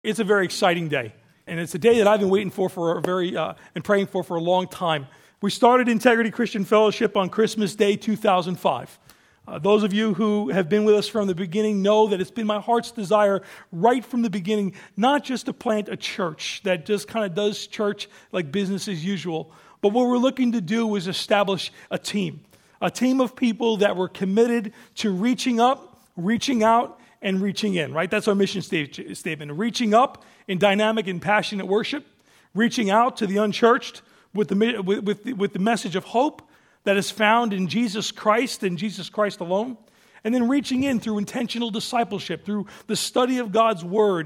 It's a very exciting day, and it's a day that I've been waiting for and praying for a long time. We started Integrity Christian Fellowship on Christmas Day 2005. Those of you who have been with us from the beginning know that it's been my heart's desire right from the beginning, not just to plant a church that just kind of does church like business as usual, but what we're looking to do was establish a team of people that were committed to reaching up, reaching out, and reaching in, right? That's our mission statement. Reaching up in dynamic and passionate worship, reaching out to the unchurched with the message of hope that is found in Jesus Christ and Jesus Christ alone, and then reaching in through intentional discipleship, through the study of God's Word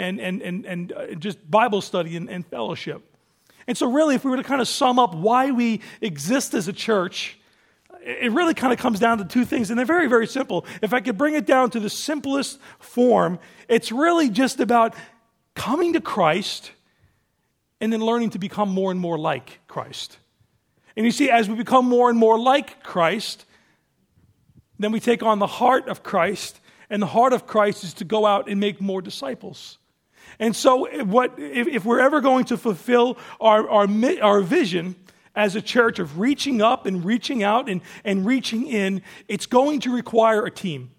and just Bible study and fellowship. And so really, if we were to kind of sum up why we exist as a church, it really kind of comes down to two things, and they're very, very simple. If I could bring it down to the simplest form, it's really just about coming to Christ and then learning to become more and more like Christ. And you see, as we become more and more like Christ, then we take on the heart of Christ, and the heart of Christ is to go out and make more disciples. And so if we're ever going to fulfill our vision as a church of reaching up and reaching out and reaching in, it's going to require a team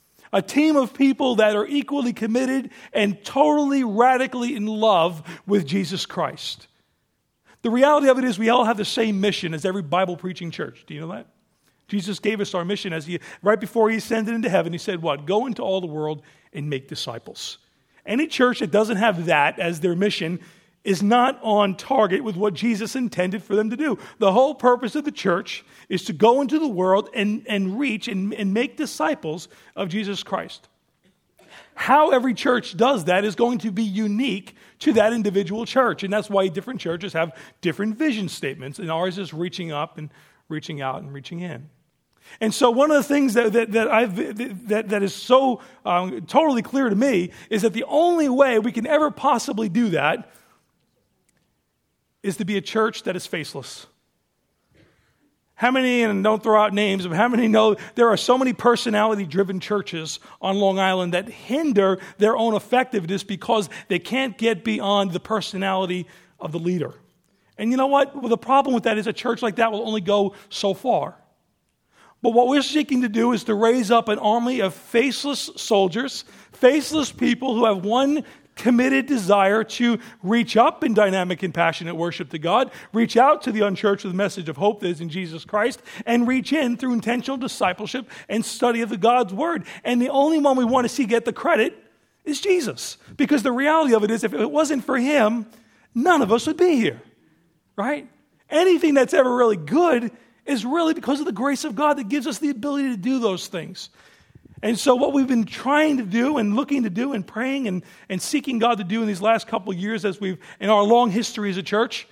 of people that are equally committed and totally, radically in love with Jesus Christ. The reality of it is we all have the same mission as every Bible-preaching church. Do you know that? Jesus gave us our mission right before he ascended into heaven. He said what? Go into all the world and make disciples. Any church that doesn't have that as their mission is not on target with what Jesus intended for them to do. The whole purpose of the church is to go into the world and reach and make disciples of Jesus Christ. How every church does that is going to be unique to that individual church, and that's why different churches have different vision statements, and ours is reaching up and reaching out and reaching in. And so one of the things that is so totally clear to me is that the only way we can ever possibly do that is to be a church that is faceless. How many, and don't throw out names, but how many know there are so many personality-driven churches on Long Island that hinder their own effectiveness because they can't get beyond the personality of the leader? And you know what? Well, the problem with that is a church like that will only go so far. But what we're seeking to do is to raise up an army of faceless soldiers, faceless people who have one committed desire to reach up in dynamic and passionate worship to God, reach out to the unchurched with the message of hope that is in Jesus Christ, and reach in through intentional discipleship and study of the God's Word. And the only one we want to see get the credit is Jesus. Because the reality of it is, if it wasn't for him, none of us would be here, right? Anything that's ever really good is really because of the grace of God that gives us the ability to do those things. And so what we've been trying to do and looking to do and praying and seeking God to do in these last couple of years as we've, in our long history as a church,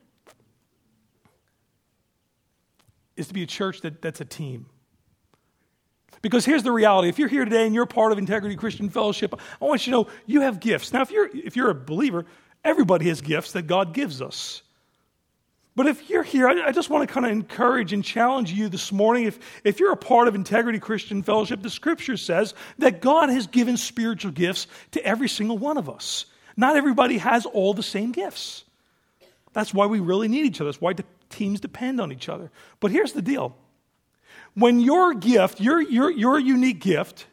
is to be a church that's a team. Because here's the reality. If you're here today and you're part of Integrity Christian Fellowship, I want you to know you have gifts. Now, if you're a believer, everybody has gifts that God gives us. But if you're here, I just want to kind of encourage and challenge you this morning. If you're a part of Integrity Christian Fellowship, the Scripture says that God has given spiritual gifts to every single one of us. Not everybody has all the same gifts. That's why we really need each other. That's why the teams depend on each other. But here's the deal. When your gift, your unique gift,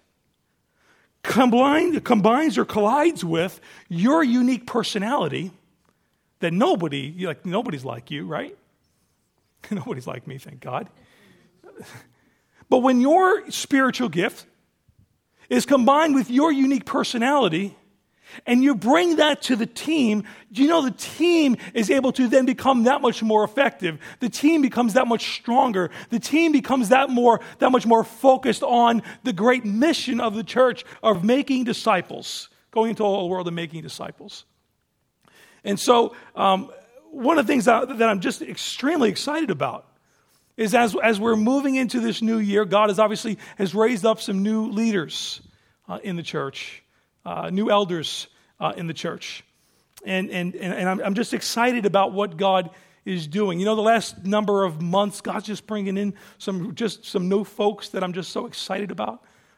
combines or collides with your unique personality, that nobody's like you, right? Nobody's like me, thank God. But when your spiritual gift is combined with your unique personality, and you bring that to the team, the team is able to then become that much more effective. The team becomes that much stronger. The team becomes that much more focused on the great mission of the church of making disciples, going into all the world and making disciples. And so one of the things that I'm just extremely excited about is as we're moving into this new year, God has raised up some new leaders in the church, new elders in the church. And I'm just excited about what God is doing. The last number of months, God's just bringing in some new folks that I'm just so excited about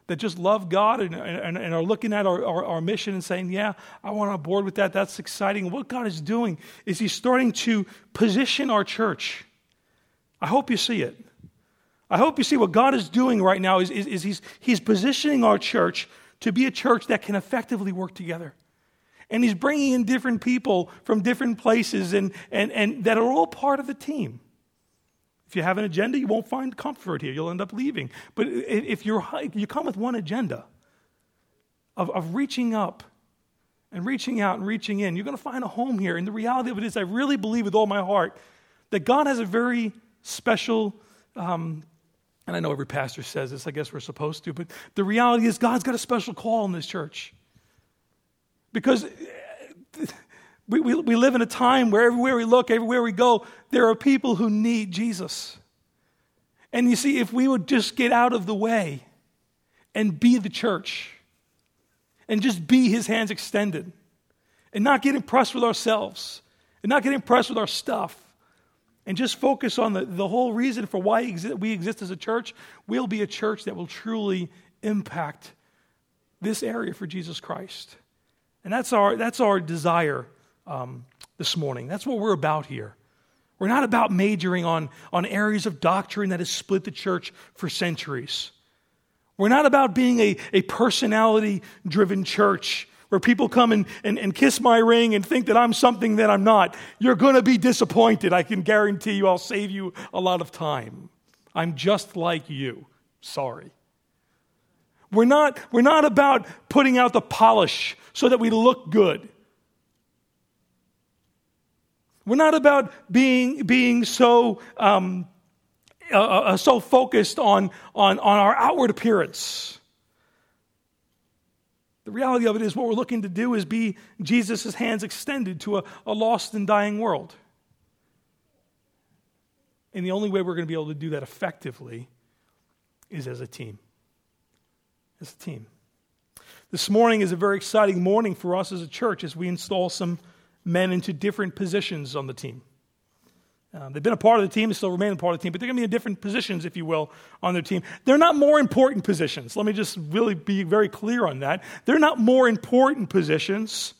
that just love God and are looking at our mission and saying, yeah, I want on board with that. That's exciting. And what God is doing is he's starting to position our church. I hope you see it. I hope you see what God is doing right now is he's positioning our church to be a church that can effectively work together. And he's bringing in different people from different places and that are all part of the team. If you have an agenda, you won't find comfort here. You'll end up leaving. But if you come with one agenda of reaching up and reaching out and reaching in, you're going to find a home here. And the reality of it is, I really believe with all my heart that God has a very special, and I know every pastor says this, I guess we're supposed to, but the reality is God's got a special call in this church. Because we live in a time where everywhere we look, everywhere we go, there are people who need Jesus. And you see, if we would just get out of the way and be the church and just be his hands extended and not get impressed with ourselves and not get impressed with our stuff and just focus on the whole reason for why we exist as a church, we'll be a church that will truly impact this area for Jesus Christ. And that's our desire this morning. That's what we're about here. We're not about majoring on areas of doctrine that has split the church for centuries. We're not about being a personality-driven church where people come and kiss my ring and think that I'm something that I'm not. You're going to be disappointed. I can guarantee you I'll save you a lot of time. I'm just like you. Sorry. We're not about putting out the polish so that we look good. We're not about being so so focused on our outward appearance. The reality of it is what we're looking to do is be Jesus' hands extended to a lost and dying world. And the only way we're going to be able to do that effectively is as a team. As a team. This morning is a very exciting morning for us as a church as we install some men into different positions on the team. They've been a part of the team, they still remain a part of the team, but they're going to be in different positions, if you will, on their team. They're not more important positions. Let me just really be very clear on that. They're not more important positions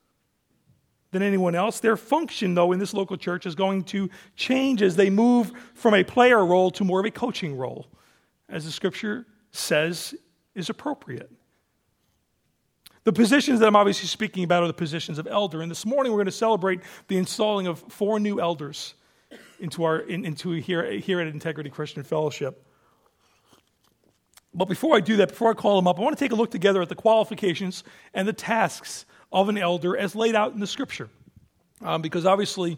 than anyone else. Their function, though, in this local church is going to change as they move from a player role to more of a coaching role, as the Scripture says is appropriate. The positions that I'm obviously speaking about are the positions of elder. And this morning we're going to celebrate the installing of 4 new elders into here at Integrity Christian Fellowship. But before I do that, before I call them up, I want to take a look together at the qualifications and the tasks of an elder as laid out in the Scripture. Because obviously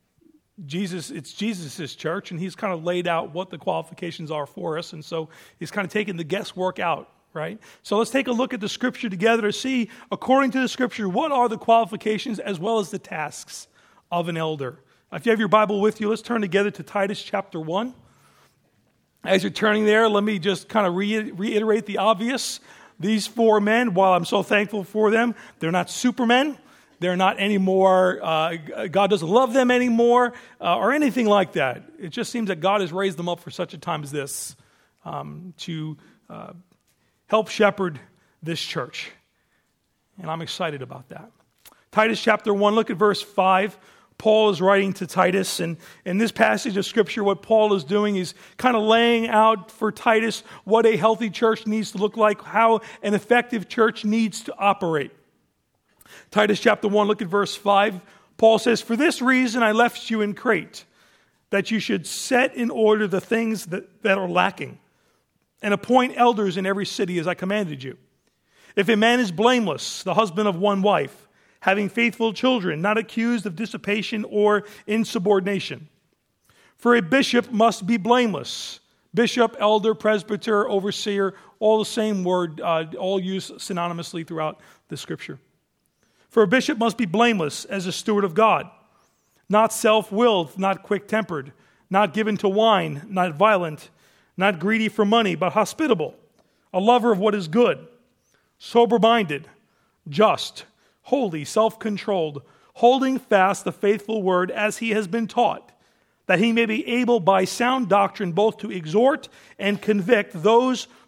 it's Jesus' church, and he's kind of laid out what the qualifications are for us. And so he's kind of taken the guesswork out. Right? So let's take a look at the Scripture together to see, according to the Scripture, what are the qualifications as well as the tasks of an elder. If you have your Bible with you, let's turn together to Titus chapter 1. As you're turning there, let me just kind of reiterate the obvious. These 4 men, while I'm so thankful for them, they're not supermen. They're not anymore, God doesn't love them anymore, or anything like that. It just seems that God has raised them up for such a time as this to help shepherd this church. And I'm excited about that. Titus chapter 1, look at verse 5. Paul is writing to Titus, and in this passage of Scripture, what Paul is doing is kind of laying out for Titus what a healthy church needs to look like, how an effective church needs to operate. Titus chapter 1, look at verse 5. Paul says, "For this reason I left you in Crete, that you should set in order the things that are lacking, and appoint elders in every city as I commanded you. If a man is blameless, the husband of one wife, having faithful children, not accused of dissipation or insubordination. For a bishop must be blameless." Bishop, elder, presbyter, overseer, all the same word, all used synonymously throughout the Scripture. "For a bishop must be blameless as a steward of God, not self-willed, not quick-tempered, not given to wine, not violent, not greedy for money, but hospitable, a lover of what is good, sober-minded, just, holy, self-controlled, holding fast the faithful word as he has been taught, that he may be able by sound doctrine both to exhort and convict those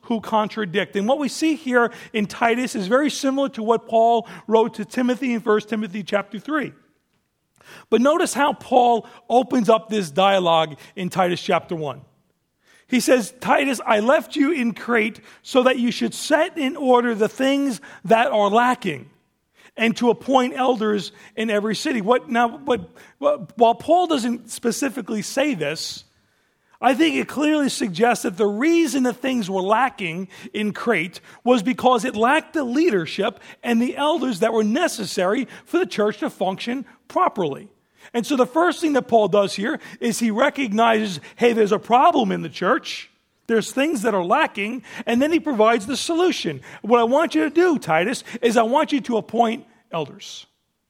who contradict. And what we see here in Titus is very similar to what Paul wrote to Timothy in 1 Timothy chapter 3. But notice how Paul opens up this dialogue in Titus chapter 1. He says, Titus, I left you in Crete so that you should set in order the things that are lacking and to appoint elders in every city. While Paul doesn't specifically say this, I think it clearly suggests that the reason that things were lacking in Crete was because it lacked the leadership and the elders that were necessary for the church to function properly. And so the first thing that Paul does here is he recognizes, hey, there's a problem in the church. There's things that are lacking, and then he provides the solution. What I want you to do, Titus, is I want you to appoint elders.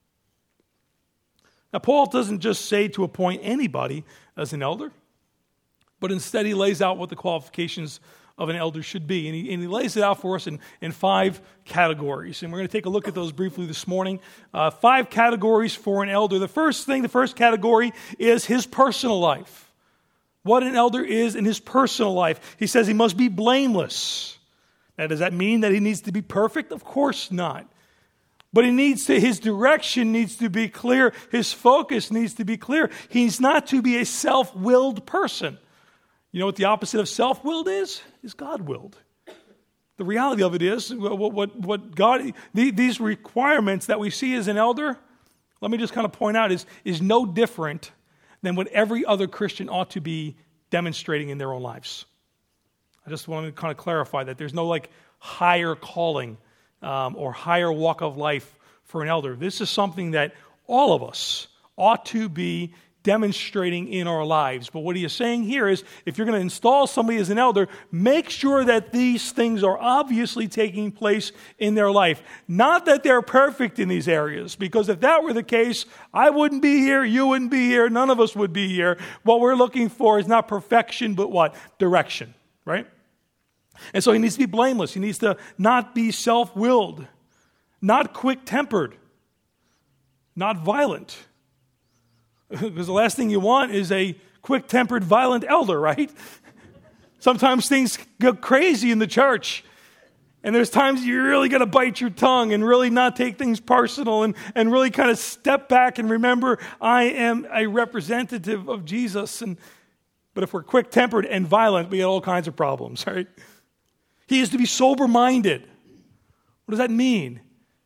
Now, Paul doesn't just say to appoint anybody as an elder, but instead he lays out what the qualifications of an elder should be. And he lays it out for us in 5 categories. And we're going to take a look at those briefly this morning. 5 categories for an elder. The first category is his personal life. What an elder is in his personal life. He says he must be blameless. Now, does that mean that he needs to be perfect? Of course not. But his direction needs to be clear. His focus needs to be clear. He's not to be a self-willed person. You know what the opposite of self-willed is? Is God-willed. The reality of it is, what God, these requirements that we see as an elder, let me just kind of point out, is no different than what every other Christian ought to be demonstrating in their own lives. I just want to kind of clarify that there's no higher calling or higher walk of life for an elder. This is something that all of us ought to be demonstrating in our lives. But what he is saying here is, if you're going to install somebody as an elder, make sure that these things are obviously taking place in their life. Not that they're perfect in these areas, because if that were the case, I wouldn't be here, you wouldn't be here, none of us would be here. What we're looking for is not perfection, but what? Direction, right? And so he needs to be blameless. He needs to not be self-willed, not quick-tempered, not violent. Because the last thing you want is a quick-tempered, violent elder, right? Sometimes things go crazy in the church. And there's times you really got to bite your tongue and really not take things personal and really kind of step back and remember, I am a representative of Jesus. But if we're quick-tempered and violent, we get all kinds of problems, right? He is to be sober-minded. What does that mean?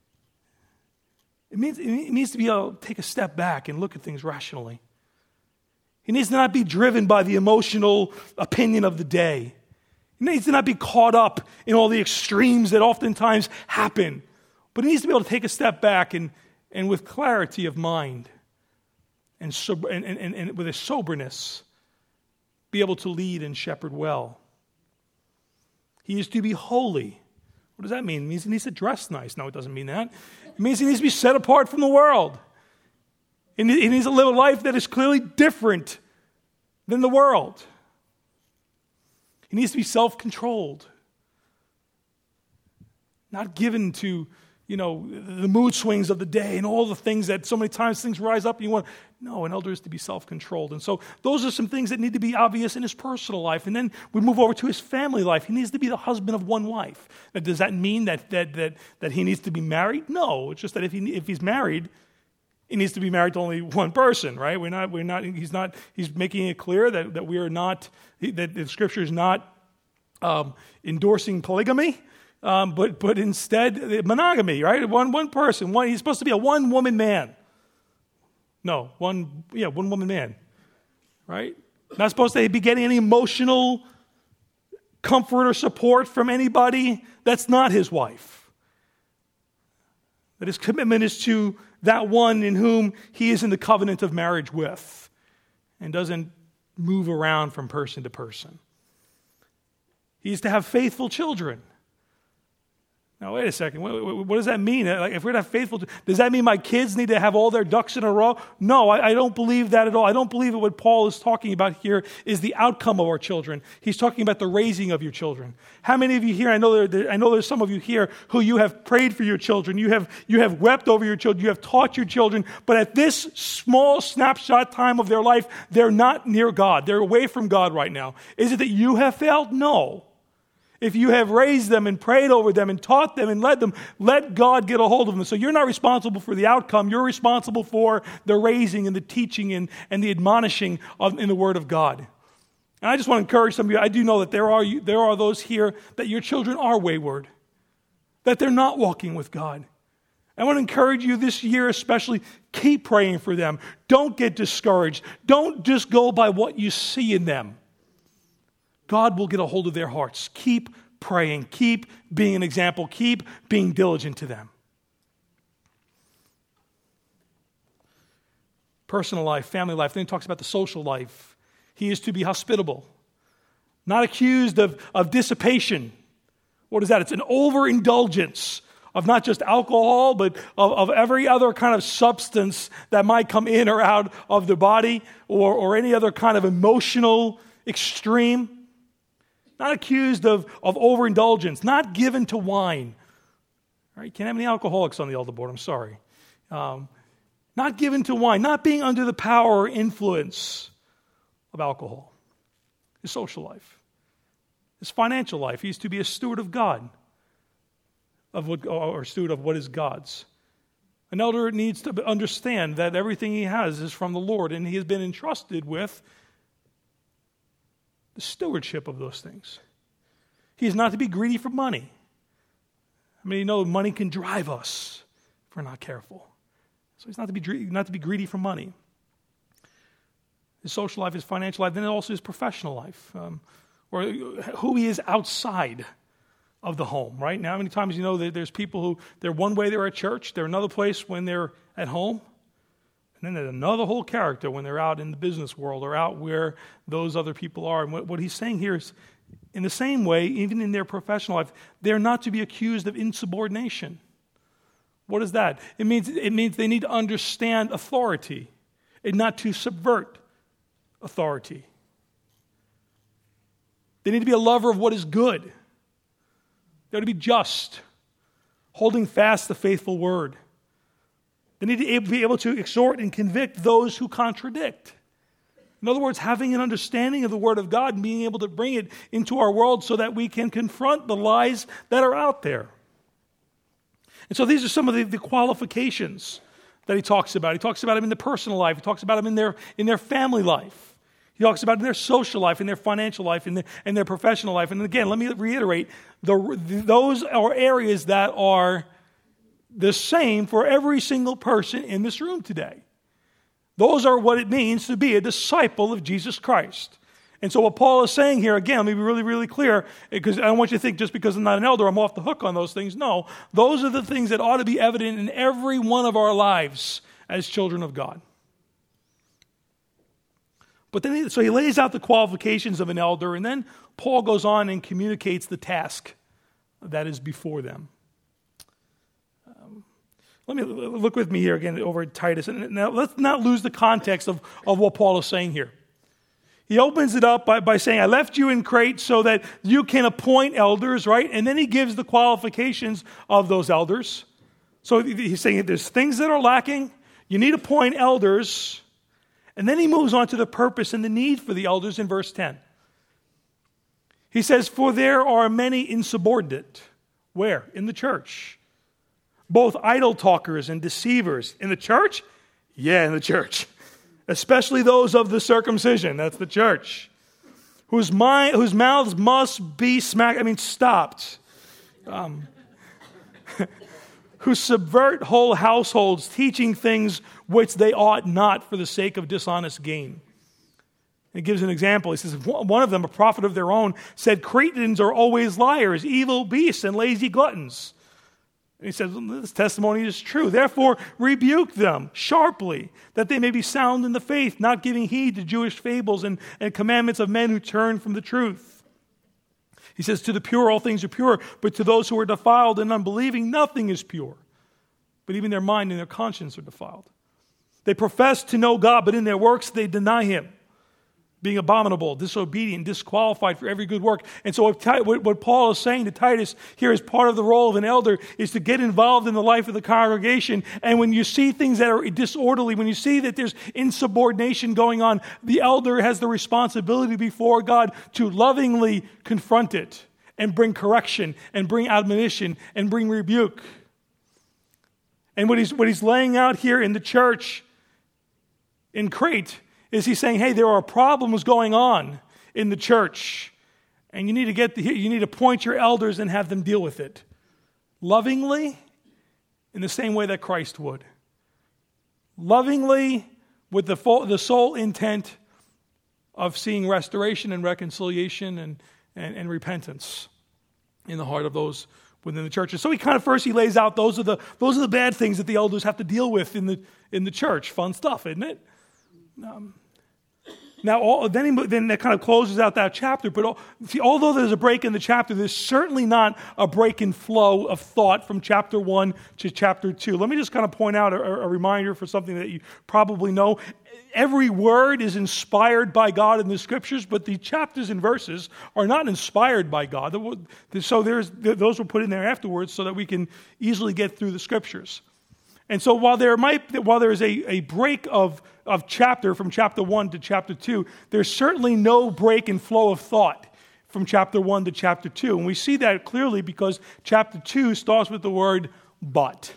It means to be able to take a step back and look at things rationally. He needs to not be driven by the emotional opinion of the day. He needs to not be caught up in all the extremes that oftentimes happen. But he needs to be able to take a step back and with clarity of mind and with a soberness, be able to lead and shepherd well. He is to be holy. What does that mean? It means he needs to dress nice. No, it doesn't mean that. It means he needs to be set apart from the world. He needs to live a life that is clearly different than the world. He needs to be self-controlled. Not given to, the mood swings of the day and all the things that so many times things rise up and you want. No, an elder is to be self-controlled. And so those are some things that need to be obvious in his personal life. And then we move over to his family life. He needs to be the husband of one wife. Now, does that mean that he needs to be married? No, it's just that if he's married, he needs to be married to only one person, right? He's making it clear that we are not, that the Scripture is not endorsing polygamy. But instead monogamy, right? One person. He's supposed to be a one-woman man. No, one-woman man, right? Not supposed to be getting any emotional comfort or support from anybody. That's not his wife. That his commitment is to that one in whom he is in the covenant of marriage with and doesn't move around from person to person. He is to have faithful children. Now, wait a second. What does that mean? If we're not faithful, does that mean my kids need to have all their ducks in a row? No, I don't believe that at all. I don't believe that what Paul is talking about here is the outcome of our children. He's talking about the raising of your children. How many of you here, I know there's some of you here who you have prayed for your children. You have wept over your children. You have taught your children. But at this small snapshot time of their life, they're not near God. They're away from God right now. Is it that you have failed? No. If you have raised them and prayed over them and taught them and led them, let God get a hold of them. So you're not responsible for the outcome. You're responsible for the raising and the teaching and the admonishing in the Word of God. And I just want to encourage some of you. I do know that there are those here that your children are wayward, that they're not walking with God. I want to encourage you this year especially, keep praying for them. Don't get discouraged. Don't just go by what you see in them. God will get a hold of their hearts. Keep praying. Keep being an example. Keep being diligent to them. Personal life, family life. Then he talks about the social life. He is to be hospitable, not accused of dissipation. What is that? It's an overindulgence of not just alcohol, but of every other kind of substance that might come in or out of the body, or any other kind of emotional extreme. Not accused of overindulgence, not given to wine. All right, you can't have any alcoholics on the elder board, I'm sorry. Not given to wine, not being under the power or influence of alcohol. His social life. His financial life. He's to be a steward of God, or steward of what is God's. An elder needs to understand that everything he has is from the Lord, and he has been entrusted with the stewardship of those things. He is not to be greedy for money. I mean, you know, money can drive us if we're not careful. So he's not to be greedy for money. His social life, his financial life, then also his professional life, or who he is outside of the home, right? Now, how many times you know that there's people who, they're one way they're at church, they're another place when they're at home, and then there's another whole character when they're out in the business world or out where those other people are. And what he's saying here is, in the same way, even in their professional life, they're not to be accused of insubordination. What is that? It means they need to understand authority and not to subvert authority. They need to be a lover of what is good. They're to be just, holding fast the faithful word. They need to be able to exhort and convict those who contradict. In other words, having an understanding of the Word of God and being able to bring it into our world so that we can confront the lies that are out there. And so these are some of the qualifications that he talks about. He talks about them in the personal life. He talks about them in their family life. He talks about it in their social life, in their financial life, in their professional life. And again, let me reiterate, those are areas that are the same for every single person in this room today. Those are what it means to be a disciple of Jesus Christ. And so what Paul is saying here, again, let me be really, really clear, because I don't want you to think just because I'm not an elder, I'm off the hook on those things. No, those are the things that ought to be evident in every one of our lives as children of God. But then, so he lays out the qualifications of an elder, and then Paul goes on and communicates the task that is before them. Let me look with me here again over at Titus. And now let's not lose the context of what Paul is saying here. He opens it up by saying, I left you in Crete so that you can appoint elders, right? And then he gives the qualifications of those elders. So he's saying there's things that are lacking. You need to appoint elders. And then he moves on to the purpose and the need for the elders in verse 10. He says, for there are many insubordinate. Where? In the church. Both idle talkers and deceivers. In the church? Yeah, in the church. Especially those of the circumcision. That's the church. Whose mouths must be stopped. Who subvert whole households, teaching things which they ought not for the sake of dishonest gain. He gives an example. He says, one of them, a prophet of their own, said, Cretans are always liars, evil beasts, and lazy gluttons. And he says, this testimony is true. Therefore, rebuke them sharply, that they may be sound in the faith, not giving heed to Jewish fables and commandments of men who turn from the truth. He says, to the pure, all things are pure, but to those who are defiled and unbelieving, nothing is pure. But even their mind and their conscience are defiled. They profess to know God, but in their works they deny Him, being abominable, disobedient, disqualified for every good work. And so what Paul is saying to Titus here as part of the role of an elder is to get involved in the life of the congregation. And when you see things that are disorderly, when you see that there's insubordination going on, the elder has the responsibility before God to lovingly confront it and bring correction and bring admonition and bring rebuke. And what he's laying out here in the church in Crete is he's saying, hey, there are problems going on in the church, and you need to appoint your elders and have them deal with it lovingly, in the same way that Christ would. Lovingly, with the sole intent of seeing restoration and reconciliation and repentance in the heart of those within the church. And so he lays out those are the bad things that the elders have to deal with in the church. Fun stuff, isn't it? Then that kind of closes out that chapter. But although there's a break in the chapter, there's certainly not a break in flow of thought from chapter 1 to chapter 2. Let me just kind of point out a reminder for something that you probably know. Every word is inspired by God in the Scriptures, but the chapters and verses are not inspired by God. So those were put in there afterwards so that we can easily get through the Scriptures. And so while there is a break of chapter from chapter 1 to chapter 2, there's certainly no break in flow of thought from chapter 1 to chapter 2. And we see that clearly because chapter 2 starts with the word but.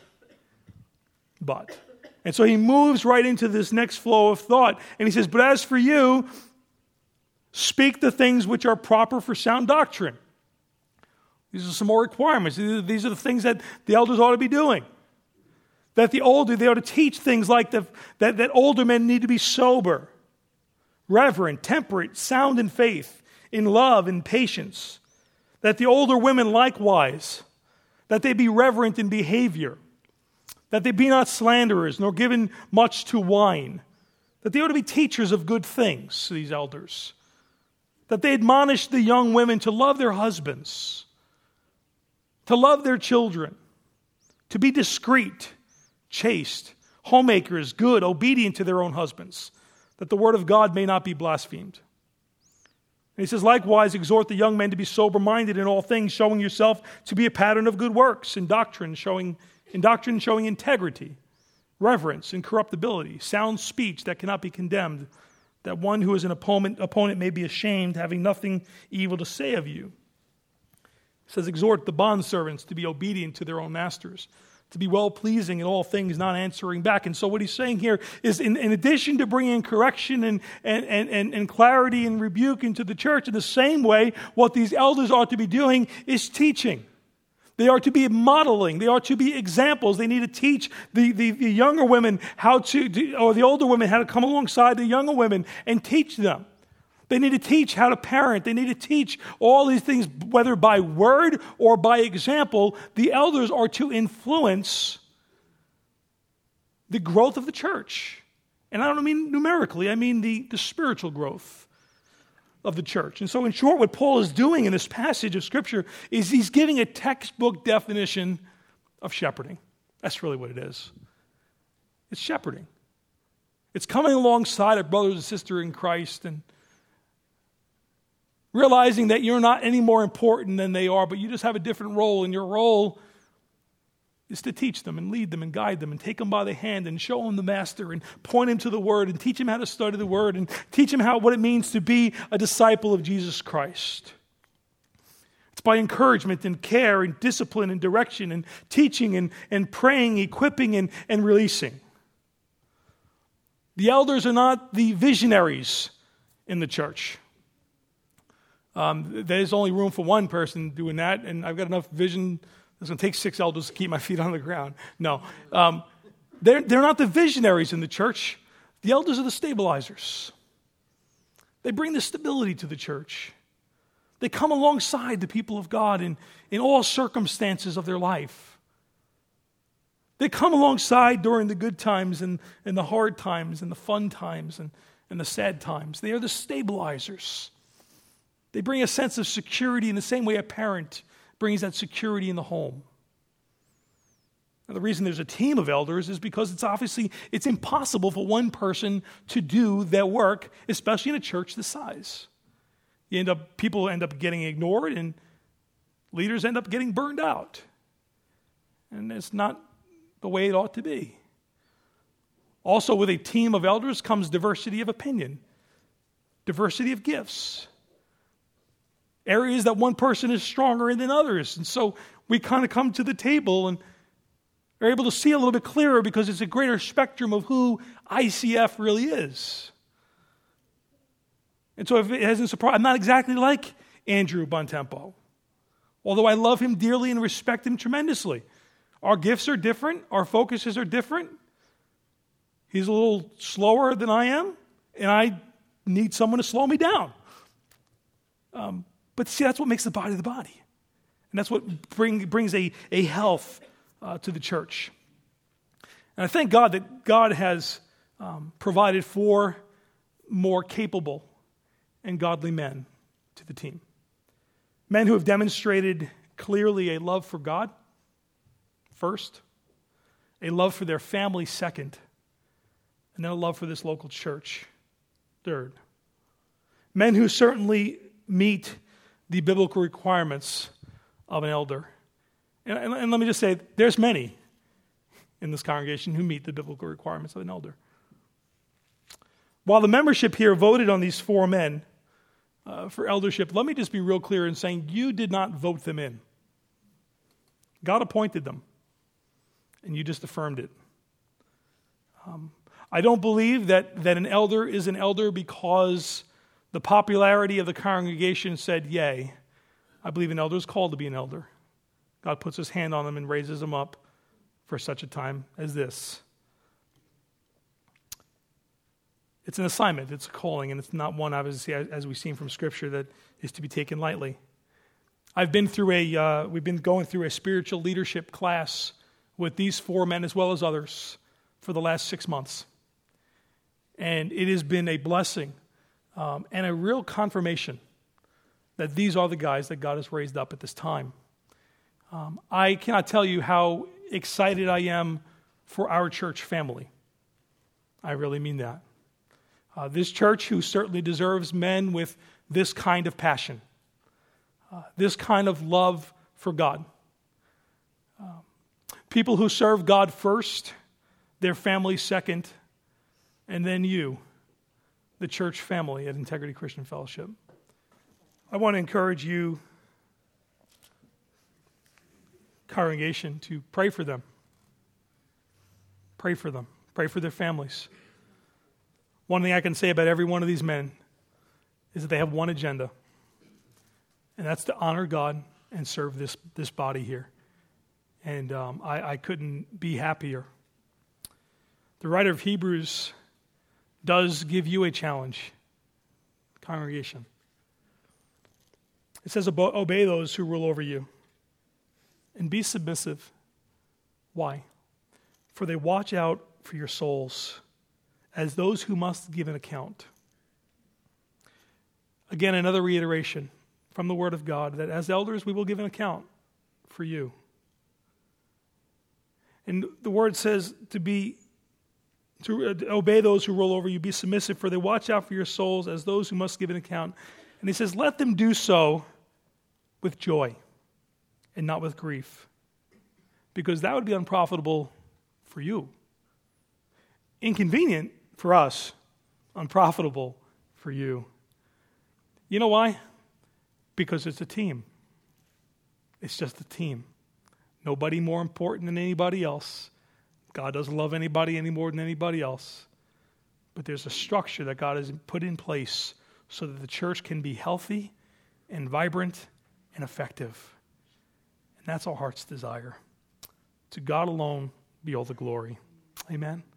But. And so he moves right into this next flow of thought. And he says, but as for you, speak the things which are proper for sound doctrine. These are some more requirements. These are the things that the elders ought to be doing. That they ought to teach things like that older men need to be sober, reverent, temperate, sound in faith, in love, in patience. That the older women likewise, that they be reverent in behavior. That they be not slanderers, nor given much to wine. That they ought to be teachers of good things, these elders. That they admonish the young women to love their husbands, to love their children, to be discreet, chaste, homemakers, good, obedient to their own husbands, that the word of God may not be blasphemed. And he says, likewise, exhort the young men to be sober-minded in all things, showing yourself to be a pattern of good works, in doctrine showing integrity, reverence, incorruptibility, sound speech that cannot be condemned, that one who is an opponent may be ashamed, having nothing evil to say of you. He says, exhort the bondservants to be obedient to their own masters, to be well-pleasing in all things, not answering back. And so what he's saying here is in addition to bringing correction and clarity and rebuke into the church, in the same way, what these elders ought to be doing is teaching. They are to be modeling. They are to be examples. They need to teach the younger women or the older women how to come alongside the younger women and teach them. They need to teach how to parent. They need to teach all these things, whether by word or by example. The elders are to influence the growth of the church. And I don't mean numerically, I mean the spiritual growth of the church. And so in short, what Paul is doing in this passage of Scripture is he's giving a textbook definition of shepherding. That's really what it is. It's shepherding. It's coming alongside a brother and sister in Christ and realizing that you're not any more important than they are, but you just have a different role, and your role is to teach them and lead them and guide them and take them by the hand and show them the master and point them to the Word and teach them how to study the Word and teach them what it means to be a disciple of Jesus Christ. It's by encouragement and care and discipline and direction and teaching and praying, equipping and releasing. The elders are not the visionaries in the church. There's only room for one person doing that, and I've got enough vision. It's going to take 6 elders to keep my feet on the ground. No. They're not the visionaries in the church. The elders are the stabilizers. They bring the stability to the church. They come alongside the people of God in all circumstances of their life. They come alongside during the good times and the hard times and the fun times and the sad times. They are the stabilizers. They bring a sense of security in the same way a parent brings that security in the home. Now, the reason there's a team of elders is because it's impossible for one person to do their work, especially in a church this size. People end up getting ignored, and leaders end up getting burned out. And it's not the way it ought to be. Also, with a team of elders comes diversity of opinion, diversity of gifts. areas that one person is stronger in than others. And so we kind of come to the table and are able to see a little bit clearer because it's a greater spectrum of who ICF really is. And so if it hasn't surprised, I'm not exactly like Andrew Bontempo, although I love him dearly and respect him tremendously. Our gifts are different. Our focuses are different. He's a little slower than I am, and I need someone to slow me down. But see, that's what makes the body the body. And that's what brings a health to the church. And I thank God that God has provided 4 more capable and godly men to the team. Men who have demonstrated clearly a love for God, first, a love for their family, second, and then a love for this local church, third. Men who certainly meet the biblical requirements of an elder. And let me just say, there's many in this congregation who meet the biblical requirements of an elder. While the membership here voted on these 4 men for eldership, let me just be real clear in saying you did not vote them in. God appointed them, and you just affirmed it. I don't believe that an elder is an elder because the popularity of the congregation said yay. I believe an elder is called to be an elder. God puts his hand on them and raises them up for such a time as this. It's an assignment, it's a calling, and it's not one, obviously, as we've seen from Scripture, that is to be taken lightly. We've been going through a spiritual leadership class with these 4 men as well as others for the last 6 months. And it has been a blessing and a real confirmation that these are the guys that God has raised up at this time. I cannot tell you how excited I am for our church family. I really mean that. This church, who certainly deserves men with this kind of passion, this kind of love for God. People who serve God first, their family second, and then you, the church family at Integrity Christian Fellowship. I want to encourage you, congregation, to pray for them. Pray for them. Pray for their families. One thing I can say about every one of these men is that they have one agenda, and that's to honor God and serve this body here. And I couldn't be happier. The writer of Hebrews does give you a challenge, congregation. It says, obey those who rule over you and be submissive. Why? For they watch out for your souls as those who must give an account. Again, another reiteration from the Word of God that as elders we will give an account for you. And the Word says to obey those who rule over you, be submissive, for they watch out for your souls as those who must give an account. And he says, let them do so with joy and not with grief, because that would be unprofitable for you. Inconvenient for us, unprofitable for you. You know why? Because it's a team. It's just a team. Nobody more important than anybody else. God doesn't love anybody any more than anybody else. But there's a structure that God has put in place so that the church can be healthy and vibrant and effective. And that's our heart's desire. To God alone be all the glory. Amen.